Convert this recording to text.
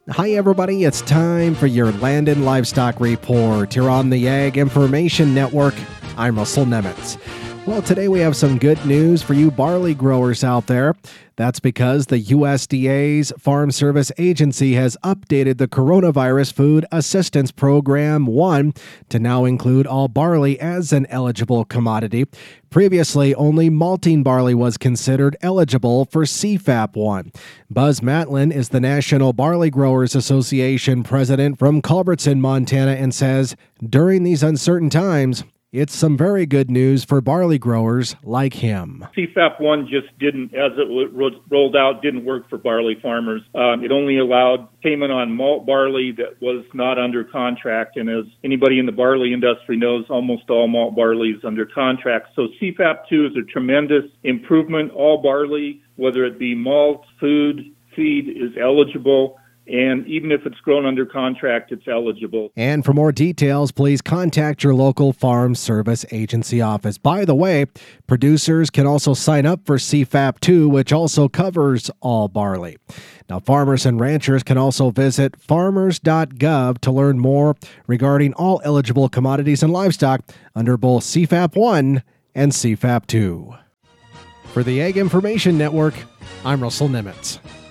Hi, everybody. It's time for your Land and Livestock Report here on the Ag Information Network. I'm Russell Nemitz. Well, today we have some good news for you barley growers out there. That's because the USDA's Farm Service Agency has updated the Coronavirus Food Assistance Program 1 to now include all barley as an eligible commodity. Previously, only malting barley was considered eligible for CFAP 1. Buzz Matlin is the National Barley Growers Association president from Culbertson, Montana, and says, during these uncertain times, it's some very good news for barley growers like him. CFAP 1 just didn't, as it rolled out, didn't work for barley farmers. It only allowed payment on malt barley that was not under contract. And as anybody in the barley industry knows, almost all malt barley is under contract. So CFAP 2 is a tremendous improvement. All barley, whether it be malt, food, feed, is eligible. And even if it's grown under contract, it's eligible. And for more details, please contact your local Farm Service Agency office. By the way, producers can also sign up for CFAP 2, which also covers all barley. Now, farmers and ranchers can also visit farmers.gov to learn more regarding all eligible commodities and livestock under both CFAP 1 and CFAP 2. For the Ag Information Network, I'm Russell Nemitz.